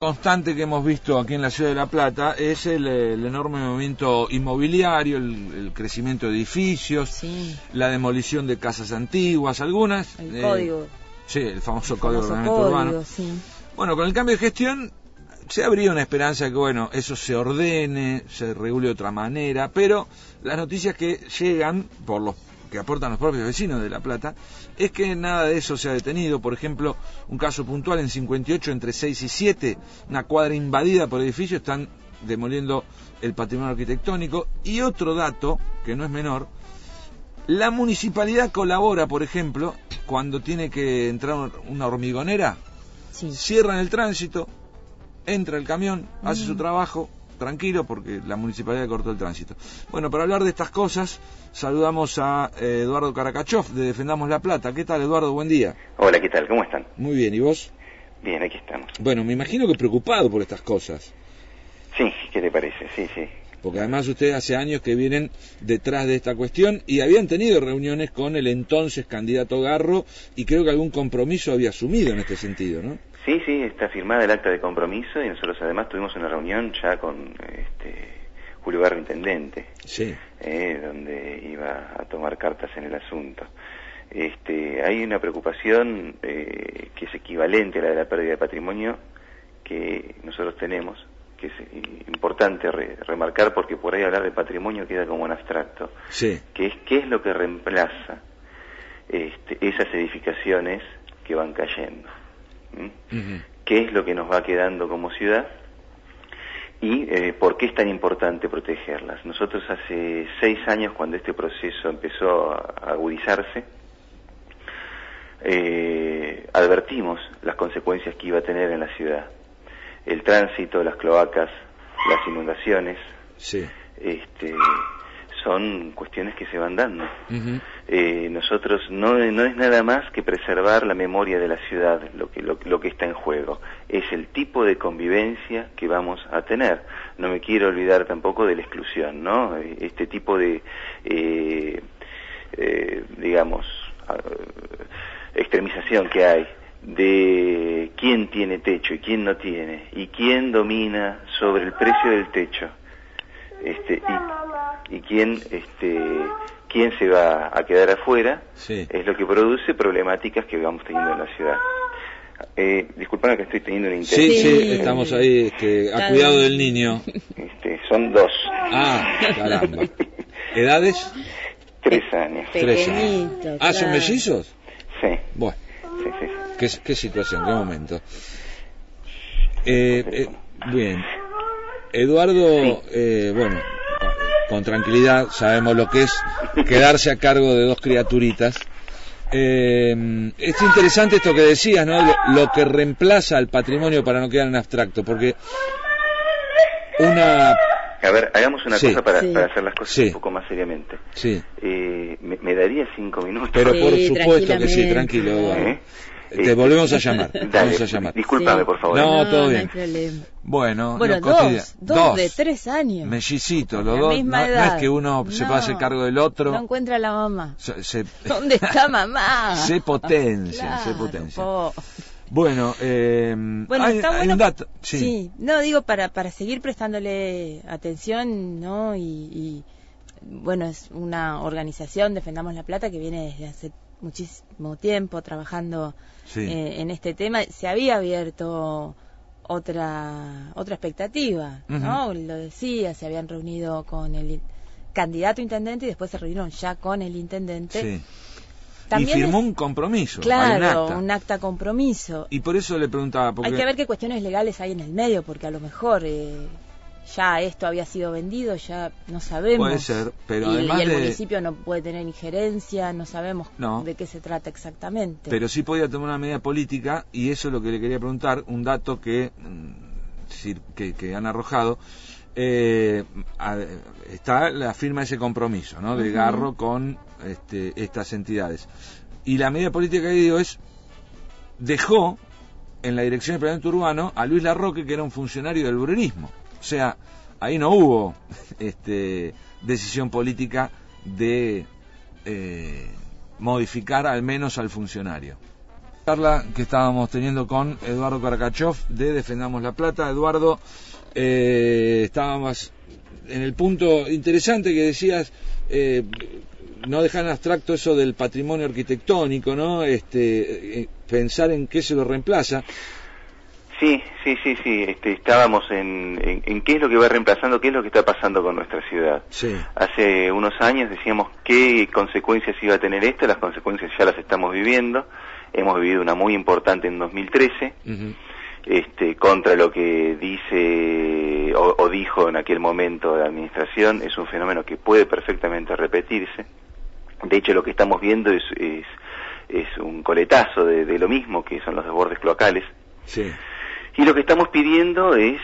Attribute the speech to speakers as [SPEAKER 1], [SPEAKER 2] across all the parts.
[SPEAKER 1] constante que hemos visto aquí en la ciudad de La Plata es el enorme movimiento inmobiliario, el crecimiento de edificios,
[SPEAKER 2] Sí.
[SPEAKER 1] la demolición de casas antiguas, algunas.
[SPEAKER 2] El código.
[SPEAKER 1] Sí, el famoso
[SPEAKER 2] El
[SPEAKER 1] código de
[SPEAKER 2] famoso
[SPEAKER 1] ordenamiento
[SPEAKER 2] código,
[SPEAKER 1] urbano.
[SPEAKER 2] sí.
[SPEAKER 1] Bueno, con el cambio de gestión se habría una esperanza de que, bueno, eso se ordene, se regule de otra manera, pero las noticias que llegan por los que aportan los propios vecinos de La Plata es que nada de eso se ha detenido. Por ejemplo, un caso puntual en 58 entre 6 y 7, una cuadra invadida por edificios, están demoliendo el patrimonio arquitectónico. Y otro dato, que no es menor, la municipalidad colabora, por ejemplo, cuando tiene que entrar una hormigonera,
[SPEAKER 2] Sí.
[SPEAKER 1] cierran el tránsito, entra el camión, hace su trabajo, tranquilo, porque la municipalidad cortó el tránsito. Bueno, para hablar de estas cosas, saludamos a Eduardo Caracachov, de Defendamos La Plata. ¿Qué tal, Eduardo? Buen día.
[SPEAKER 3] Hola, ¿qué tal? ¿Cómo están?
[SPEAKER 1] Muy bien, ¿y vos?
[SPEAKER 3] Bien, aquí estamos.
[SPEAKER 1] Bueno, me imagino que preocupado por estas cosas,
[SPEAKER 3] Sí, ¿qué te parece? Sí, sí.
[SPEAKER 1] porque además ustedes hace años que vienen detrás de esta cuestión y habían tenido reuniones con el entonces candidato Garro y creo que algún compromiso había asumido en este sentido, ¿no?
[SPEAKER 3] Sí, sí, está firmada el acta de compromiso y nosotros además tuvimos una reunión ya con Julio Garro, intendente,
[SPEAKER 1] Sí.
[SPEAKER 3] donde iba a tomar cartas en el asunto. Hay una preocupación que es equivalente a la de la pérdida de patrimonio que nosotros tenemos, que es importante remarcar porque por ahí hablar de patrimonio queda como en abstracto,
[SPEAKER 1] Sí.
[SPEAKER 3] que es qué es lo que reemplaza esas edificaciones que van cayendo.
[SPEAKER 1] Uh-huh.
[SPEAKER 3] ¿Qué es lo que nos va quedando como ciudad? Y ¿por qué es tan importante protegerlas? Nosotros hace 6 años, cuando este proceso empezó a agudizarse, advertimos las consecuencias que iba a tener en la ciudad. El tránsito, las cloacas, las inundaciones,
[SPEAKER 1] Sí.
[SPEAKER 3] son cuestiones que se van dando.
[SPEAKER 1] Uh-huh.
[SPEAKER 3] Nosotros no es nada más que preservar la memoria de la ciudad lo que está en juego, es el tipo de convivencia que vamos a tener. No me quiero olvidar tampoco de la exclusión, ¿no? Este tipo de extremización que hay de quién tiene techo y quién no tiene, y quién domina sobre el precio del techo, y quién se va a quedar afuera,
[SPEAKER 1] Sí.
[SPEAKER 3] es lo que produce problemáticas que vamos teniendo en la ciudad. Disculpame que estoy teniendo un interés.
[SPEAKER 1] Sí,
[SPEAKER 2] Sí.
[SPEAKER 1] sí, estamos ahí a
[SPEAKER 2] Claro.
[SPEAKER 1] cuidado del niño.
[SPEAKER 3] Son 2.
[SPEAKER 1] Ah, caramba. ¿Edades?
[SPEAKER 3] 3 años.
[SPEAKER 1] Tres años.
[SPEAKER 2] Pequeñito.
[SPEAKER 1] Ah, ¿son
[SPEAKER 2] claro.
[SPEAKER 1] mellizos?
[SPEAKER 3] Sí,
[SPEAKER 1] Bueno,
[SPEAKER 3] sí, sí.
[SPEAKER 1] ¿qué situación, qué momento? Bien. Eduardo, bueno, con tranquilidad sabemos lo que es quedarse a cargo de 2 criaturitas. Es interesante esto que decías, ¿no? Lo que reemplaza al patrimonio, para no quedar en abstracto, porque una...
[SPEAKER 3] A ver, hagamos una
[SPEAKER 1] Sí.
[SPEAKER 3] cosa para
[SPEAKER 2] Sí.
[SPEAKER 3] hacer las cosas
[SPEAKER 1] Sí.
[SPEAKER 3] un poco más seriamente.
[SPEAKER 1] Sí,
[SPEAKER 3] ¿Me daría 5 minutos?
[SPEAKER 1] pero
[SPEAKER 2] Sí,
[SPEAKER 1] por supuesto que sí,
[SPEAKER 2] tranquilamente.
[SPEAKER 1] tranquilo, Eduardo.
[SPEAKER 3] ¿Eh?
[SPEAKER 1] Te volvemos a llamar,
[SPEAKER 3] Dale,
[SPEAKER 1] vamos a llamar.
[SPEAKER 3] discúlpame,
[SPEAKER 2] Sí.
[SPEAKER 3] por favor.
[SPEAKER 1] No, todo
[SPEAKER 2] No
[SPEAKER 1] bien.
[SPEAKER 2] hay problema.
[SPEAKER 1] Bueno,
[SPEAKER 2] Bueno,
[SPEAKER 1] lo cotidiano.
[SPEAKER 2] dos de 3 años.
[SPEAKER 1] Mellicitos,
[SPEAKER 2] La
[SPEAKER 1] los dos.
[SPEAKER 2] misma
[SPEAKER 1] No es
[SPEAKER 2] edad.
[SPEAKER 1] que uno se
[SPEAKER 2] No.
[SPEAKER 1] pueda hacer cargo del otro.
[SPEAKER 2] No encuentra a la mamá.
[SPEAKER 1] Se
[SPEAKER 2] ¿Dónde está mamá?
[SPEAKER 1] se potencia, se
[SPEAKER 2] Claro,
[SPEAKER 1] potencia.
[SPEAKER 2] po.
[SPEAKER 1] Bueno,
[SPEAKER 2] Bueno, está
[SPEAKER 1] hay
[SPEAKER 2] bueno.
[SPEAKER 1] un dato. Sí.
[SPEAKER 2] No, digo, para seguir prestándole atención, ¿no? Y bueno, es una organización, Defendamos La Plata, que viene desde hace muchísimo tiempo trabajando
[SPEAKER 1] Sí.
[SPEAKER 2] en este tema. Se había abierto otra expectativa, ¿no? Lo decía, se habían reunido con el candidato intendente y después se reunieron ya con el intendente.
[SPEAKER 1] Sí.
[SPEAKER 2] También
[SPEAKER 1] y firmó
[SPEAKER 2] es-
[SPEAKER 1] un compromiso. hay
[SPEAKER 2] Claro,
[SPEAKER 1] un acta.
[SPEAKER 2] un acta compromiso.
[SPEAKER 1] Y por eso le preguntaba. Porque...
[SPEAKER 2] Hay que ver qué cuestiones legales hay en el medio, porque a lo mejor ya esto había sido vendido, ya no sabemos.
[SPEAKER 1] Puede ser, pero
[SPEAKER 2] y,
[SPEAKER 1] además
[SPEAKER 2] y el
[SPEAKER 1] de...
[SPEAKER 2] municipio no puede tener injerencia, no sabemos
[SPEAKER 1] No.
[SPEAKER 2] de qué se trata exactamente.
[SPEAKER 1] Pero sí podía tomar una medida política, y eso es lo que le quería preguntar, un dato que han arrojado. Está la firma de ese compromiso, ¿no? De Garro con estas entidades. Y la medida política que digo es, dejó en la dirección del planeamiento urbano a Luis Larroque, que era un funcionario del bruerismo. O sea, ahí no hubo decisión política de modificar al menos al funcionario. Charla que estábamos teniendo con Eduardo Karakachov de Defendamos La Plata. Eduardo, estábamos en el punto interesante que decías, no dejar en abstracto eso del patrimonio arquitectónico, ¿no? Pensar en qué se lo reemplaza.
[SPEAKER 3] Sí. Estábamos en qué es lo que va reemplazando, qué es lo que está pasando con nuestra ciudad.
[SPEAKER 1] Sí.
[SPEAKER 3] Hace unos años decíamos qué consecuencias iba a tener esto, las consecuencias ya las estamos viviendo. Hemos vivido una muy importante en 2013, contra lo que dice o dijo en aquel momento la administración. Es un fenómeno que puede perfectamente repetirse. De hecho, lo que estamos viendo es un coletazo de lo mismo, que son los desbordes cloacales.
[SPEAKER 1] Sí.
[SPEAKER 3] Y lo que estamos pidiendo es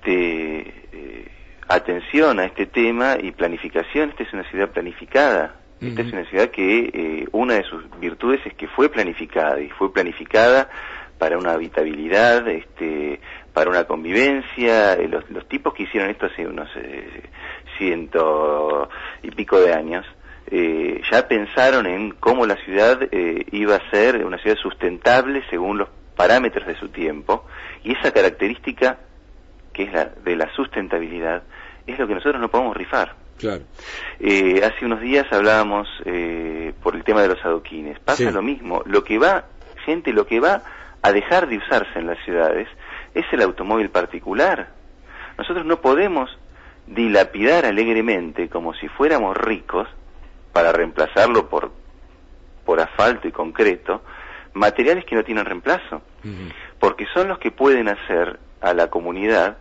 [SPEAKER 3] atención a este tema y planificación. Esta es una ciudad planificada. Esta es una ciudad que una de sus virtudes es que fue planificada, y fue planificada para una habitabilidad, para una convivencia. Los tipos que hicieron esto hace unos 100 y pico de años, ya pensaron en cómo la ciudad iba a ser una ciudad sustentable según los parámetros de su tiempo, y esa característica, que es la de la sustentabilidad, es lo que nosotros no podemos rifar.
[SPEAKER 1] Claro.
[SPEAKER 3] Hace unos días hablábamos por el tema de los adoquines. Pasa lo mismo. Lo que va a dejar de usarse en las ciudades es el automóvil particular. Nosotros no podemos dilapidar alegremente como si fuéramos ricos para reemplazarlo por asfalto y concreto, materiales que no tienen reemplazo, porque son los que pueden hacer a la comunidad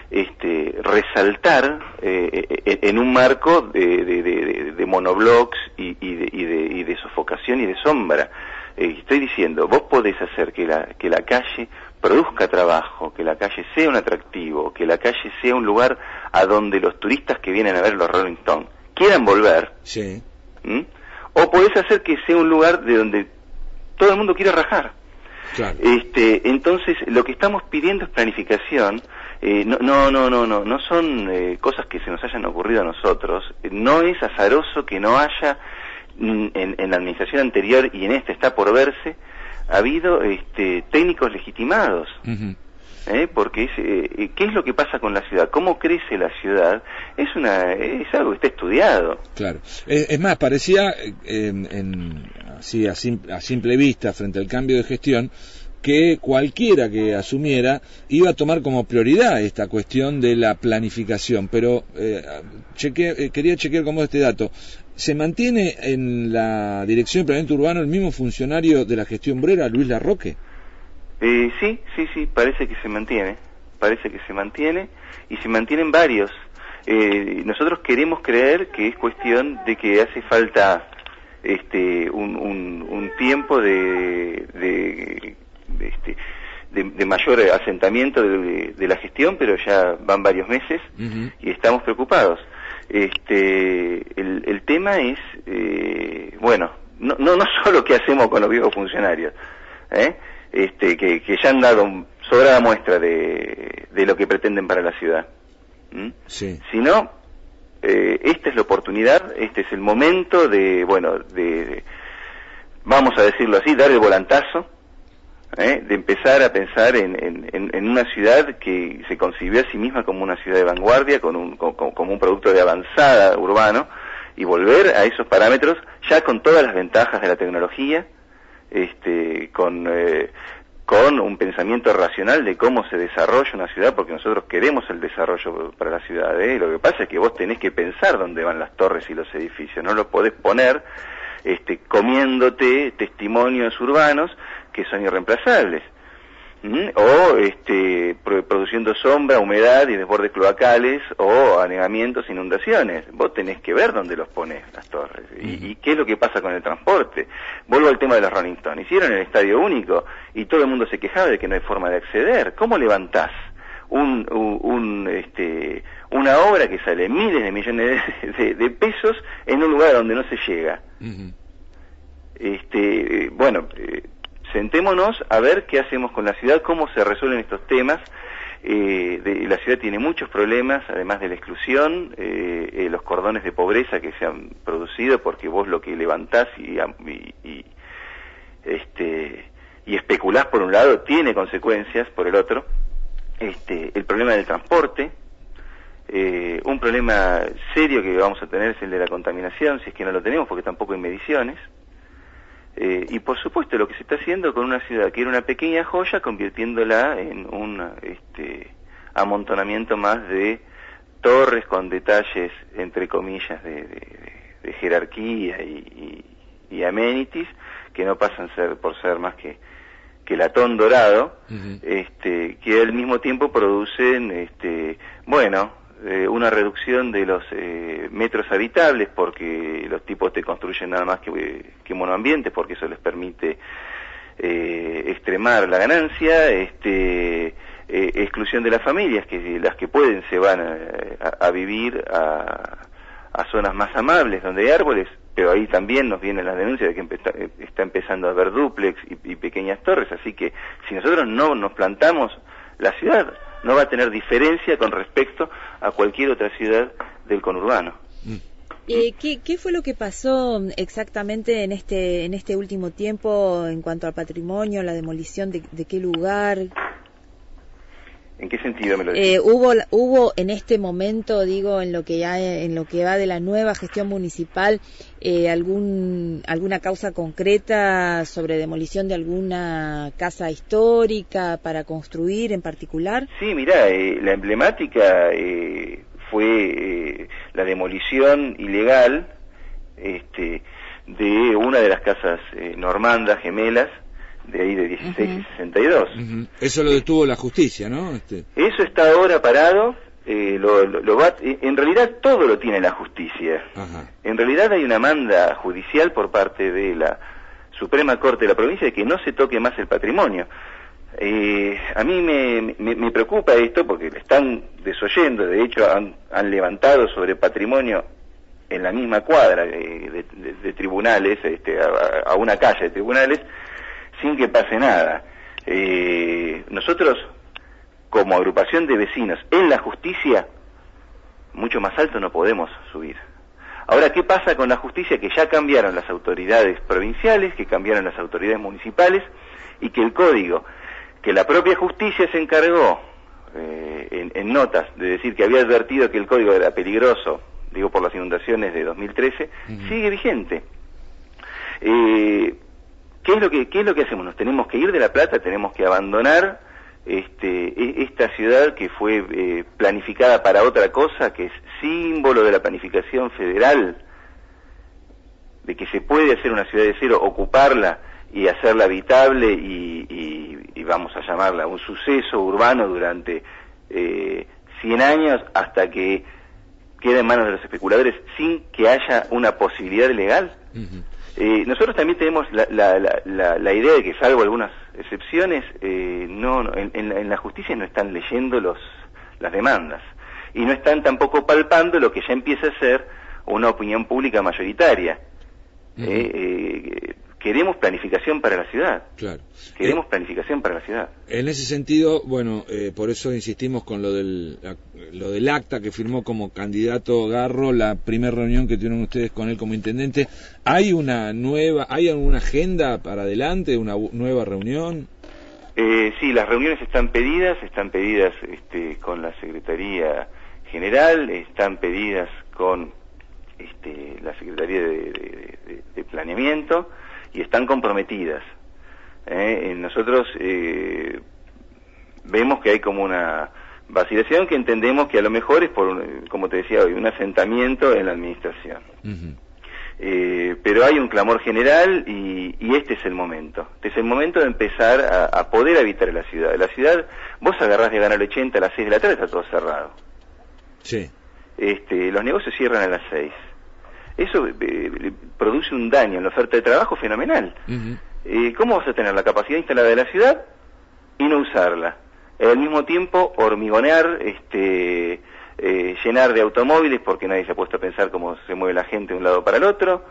[SPEAKER 3] resaltar en un marco de monoblocks y de sofocación y de sombra. Estoy diciendo, vos podés hacer que la calle produzca trabajo, que la calle sea un atractivo, que la calle sea un lugar a donde los turistas que vienen a ver los Rolling Stones quieran volver. Sí. O podés hacer que sea un lugar de donde todo el mundo quiere rajar. Claro. Entonces, lo que estamos pidiendo es planificación. No son cosas que se nos hayan ocurrido a nosotros. No es azaroso que no haya en la administración anterior, y en esta está por verse, ha habido técnicos legitimados. Porque ¿qué es lo que pasa con la ciudad? ¿Cómo crece la ciudad? Es algo que está estudiado.
[SPEAKER 1] Claro. Es más, parecía así a simple vista, frente al cambio de gestión, que cualquiera que asumiera iba a tomar como prioridad esta cuestión de la planificación, pero quería chequear con vos este dato. ¿Se mantiene en la Dirección de Planeamiento Urbano el mismo funcionario de la gestión Brera, Luis Larroque?
[SPEAKER 3] Sí, parece que se mantiene, y se mantienen varios. Nosotros queremos creer que es cuestión de que hace falta un tiempo de mayor asentamiento de la gestión, pero ya van varios meses y estamos preocupados. El tema es, no solo qué hacemos con los viejos funcionarios, que ya han dado sobrada muestra de lo que pretenden para la ciudad, sino esta es la oportunidad, este es el momento de vamos a decirlo así, dar el volantazo, de empezar a pensar en una ciudad que se concibió a sí misma como una ciudad de vanguardia, como un producto de avanzada urbano, y volver a esos parámetros ya con todas las ventajas de la tecnología, con un pensamiento racional de cómo se desarrolla una ciudad, porque nosotros queremos el desarrollo para la ciudad. Lo que pasa es que vos tenés que pensar dónde van las torres y los edificios, no lo podés poner comiéndote testimonios urbanos que son irreemplazables, o produciendo sombra, humedad y desbordes cloacales, o anegamientos, inundaciones. Vos tenés que ver dónde los pones las torres y qué es lo que pasa con el transporte. Vuelvo al tema de los Rolling Stones. Hicieron el Estadio Único y todo el mundo se quejaba de que no hay forma de acceder. ¿Cómo levantás una obra que sale miles de millones de pesos en un lugar donde no se llega? Sentémonos a ver qué hacemos con la ciudad, cómo se resuelven estos temas. La ciudad tiene muchos problemas, además de la exclusión, los cordones de pobreza que se han producido, porque vos lo que levantás y especulás por un lado, tiene consecuencias por el otro. El problema del transporte, un problema serio que vamos a tener es el de la contaminación, si es que no lo tenemos, porque tampoco hay mediciones. Y por supuesto lo que se está haciendo con una ciudad que era una pequeña joya, convirtiéndola en un amontonamiento más de torres con detalles, entre comillas, de jerarquía y amenities, que no pasan por ser más que latón dorado, que al mismo tiempo producen, una reducción de los metros habitables, porque los tipos te construyen nada más que monoambientes, porque eso les permite extremar la ganancia, exclusión de las familias, que las que pueden se van a vivir a zonas más amables donde hay árboles, pero ahí también nos vienen las denuncias de que está empezando a haber dúplex y pequeñas torres, así que si nosotros no nos plantamos, la ciudad no va a tener diferencia con respecto a cualquier otra ciudad del conurbano.
[SPEAKER 2] ¿Qué fue lo que pasó exactamente en este último tiempo en cuanto al patrimonio, la demolición de qué lugar?
[SPEAKER 3] ¿En qué sentido me lo decís?
[SPEAKER 2] Hubo en este momento, digo, en lo que va de la nueva gestión municipal, alguna causa concreta sobre demolición de alguna casa histórica para construir en particular?
[SPEAKER 3] Sí, mirá, la emblemática fue la demolición ilegal de una de las casas normandas gemelas de ahí de 16 y 62.
[SPEAKER 1] Eso lo detuvo la justicia, ¿no?
[SPEAKER 3] Eso está ahora parado, en realidad todo lo tiene la justicia. En realidad hay una manda judicial por parte de la Suprema Corte de la provincia de que no se toque más el patrimonio. A mí me preocupa esto porque le están desoyendo, de hecho han levantado sobre patrimonio en la misma cuadra de tribunales, a una calle de tribunales, sin que pase nada. Nosotros, como agrupación de vecinos en la justicia, mucho más alto no podemos subir. Ahora, ¿qué pasa con la justicia? Que ya cambiaron las autoridades provinciales, que cambiaron las autoridades municipales, y que el código, que la propia justicia se encargó en notas de decir que había advertido que el código era peligroso, digo por las inundaciones de 2013, sigue vigente. ¿Qué es lo que hacemos? Nos tenemos que ir de La Plata, tenemos que abandonar esta ciudad que fue planificada para otra cosa, que es símbolo de la planificación federal, de que se puede hacer una ciudad de cero, ocuparla y hacerla habitable y vamos a llamarla un suceso urbano durante 100 años hasta que quede en manos de los especuladores sin que haya una posibilidad legal. Nosotros también tenemos la idea de que, salvo algunas excepciones, en la justicia no están leyendo las demandas y no están tampoco palpando lo que ya empieza a ser una opinión pública mayoritaria. Queremos planificación para la ciudad. Claro. Queremos planificación para la ciudad.
[SPEAKER 1] En ese sentido, bueno, por eso insistimos con lo del acta que firmó como candidato Garro, la primera reunión que tuvieron ustedes con él como intendente. ¿Hay alguna agenda para adelante, una nueva reunión?
[SPEAKER 3] Sí, las reuniones están pedidas con la Secretaría General, están pedidas con la Secretaría de Planeamiento, y están comprometidas. Nosotros vemos que hay como una vacilación que entendemos que a lo mejor es por, como te decía hoy, un asentamiento en la administración. Pero hay un clamor general y este es el momento. Este es el momento de empezar a poder habitar en la ciudad. La ciudad, vos agarrás de Canal 80 a las 6 de la tarde, está todo cerrado.
[SPEAKER 1] Sí.
[SPEAKER 3] Los negocios cierran a las 6. Eso produce un daño en la oferta de trabajo fenomenal. ¿Cómo vas a tener la capacidad instalada de la ciudad y no usarla? Al mismo tiempo hormigonear, llenar de automóviles porque nadie se ha puesto a pensar cómo se mueve la gente de un lado para el otro.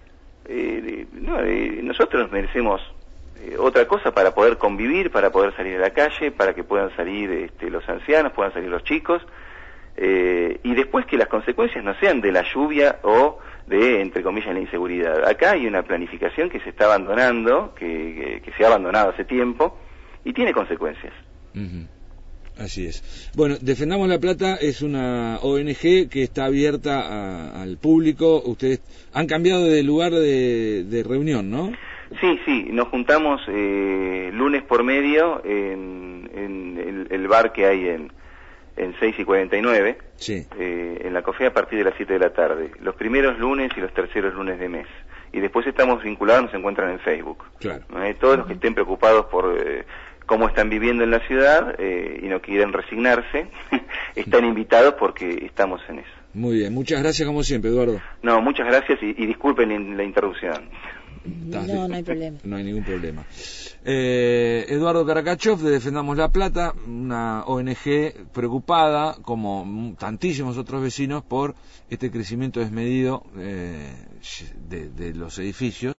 [SPEAKER 3] Nosotros merecemos otra cosa para poder convivir, para poder salir a la calle, para que puedan salir los ancianos, puedan salir los chicos. y después que las consecuencias no sean de la lluvia o de, entre comillas, la inseguridad. Acá hay una planificación que se está abandonando, que se ha abandonado hace tiempo, y tiene consecuencias.
[SPEAKER 1] Así es. Bueno, Defendamos La Plata es una ONG que está abierta al público. Ustedes han cambiado de lugar de reunión, ¿no?
[SPEAKER 3] Sí, nos juntamos lunes por medio en el bar que hay en 6 y 49,
[SPEAKER 1] sí.
[SPEAKER 3] En la COFE a partir de las 7 de la tarde, los primeros lunes y los terceros lunes de mes. Y después estamos vinculados, nos encuentran en Facebook.
[SPEAKER 1] Claro.
[SPEAKER 3] Todos los que estén preocupados por cómo están viviendo en la ciudad y no quieren resignarse, están invitados porque estamos en eso.
[SPEAKER 1] Muy bien, muchas gracias como siempre, Eduardo.
[SPEAKER 3] No, muchas gracias y disculpen la interrupción.
[SPEAKER 2] No hay problema.
[SPEAKER 1] No hay ningún problema. Eduardo Karakachov de Defendamos La Plata, una ONG preocupada, como tantísimos otros vecinos, por este crecimiento desmedido de los edificios.